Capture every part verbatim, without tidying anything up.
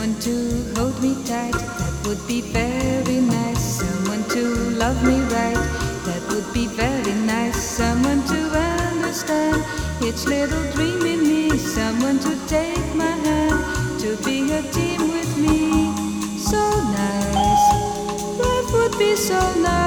Someone to hold me tight, that would be very nice. Someone to love me right, that would be very nice. Someone to understand each little dream in me. Someone to take my hand, to be a team with me. So nice, life would be so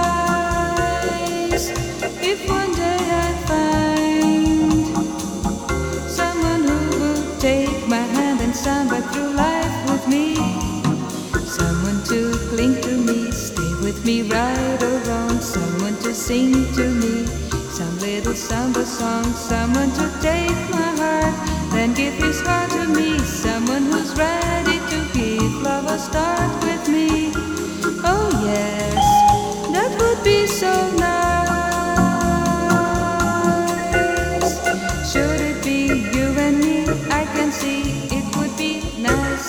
nice if one day I find someone who will take my hand and samba through life with me. Someone to cling to me, stay with me right or wrong. Someone to sing to me some little samba song. Someone to take my heart, then give his heart to me. Someone who's ready to give love a start with me. Oh yes, that would be so nice. Should it be you and me, I can see it would be nice.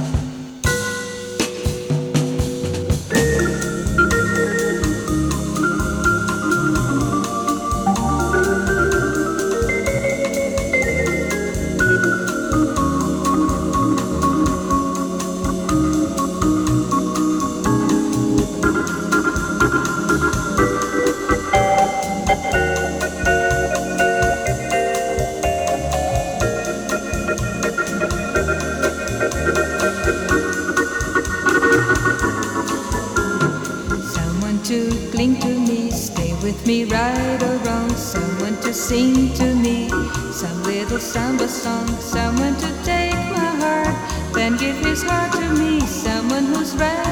To cling to me, stay with me right or wrong. Someone to sing to me some little samba song. Someone to take my heart, then give his heart to me. Someone who's ready